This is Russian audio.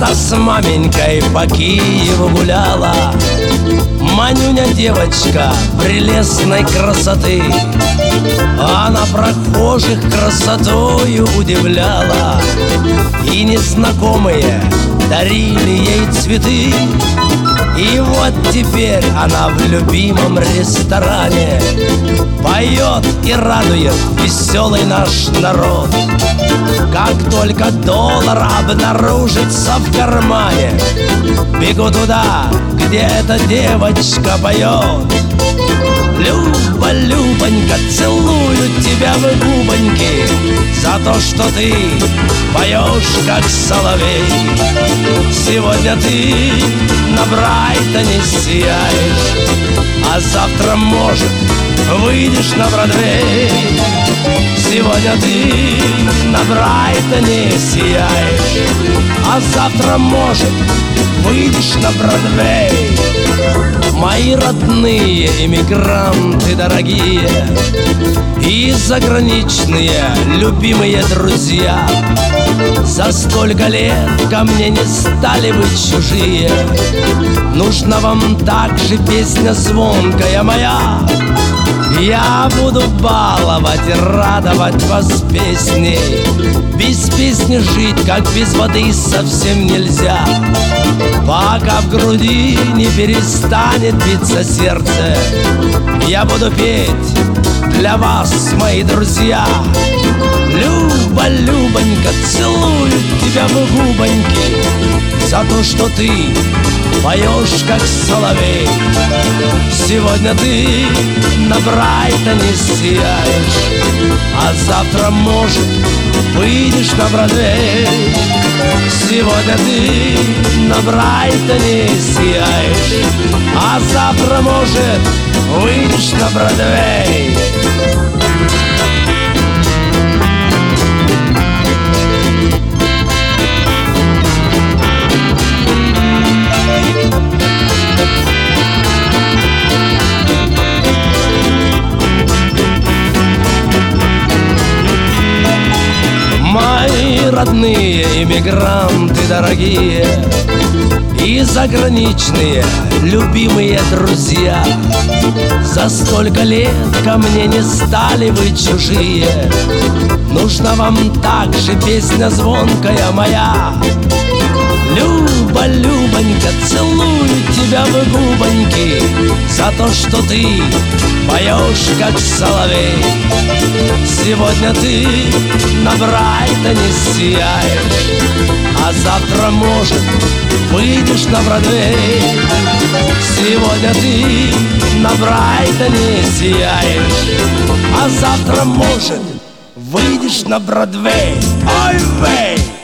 Я с маменькой по Киеву гуляла, Манюня девочка прелестной красоты. Она прохожих красотою удивляла, и незнакомые дарили ей цветы. И вот теперь она в любимом ресторане поет и радует веселый наш народ. Как только доллар обнаружится в кармане, бегу туда, где эта девочка поет. Люба, Любонька, целую тебя в губоньки за то, что ты поешь, как соловей. Сегодня ты на Брайтоне сияешь, а завтра, может, выйдешь на Бродвей. Сегодня ты на Брайтоне сияешь, а завтра, может, выйдешь на Бродвей. Мои родные эмигранты дорогие и заграничные любимые друзья, за столько лет ко мне не стали вы чужие. Нужна вам также песня звонкая моя. Я буду баловать и радовать вас песней. Без песни жить, как без воды, совсем нельзя. Пока в груди не перестанет биться сердце, я буду петь для вас, мои друзья. Люба, Любонька, целую тебя в губоньки за то, что ты поешь, как соловей. Сегодня ты на Брайтоне сияешь, а завтра, может, выйдешь на Бродвей. Сегодня ты на Брайтоне сияешь, а завтра, может, выйдешь на Бродвей. Родные эмигранты дорогие и заграничные любимые друзья, за столько лет ко мне не стали вы чужие. Нужна вам также песня звонкая моя. Люба, Любонька, целую тебя в губоньки за то, что ты поешь, как соловей. Сегодня ты на Брайтоне сияешь, а завтра, может, выйдешь на Бродвей. Сегодня ты на Брайтоне сияешь, а завтра, может, выйдешь на Бродвей. Ой, вей!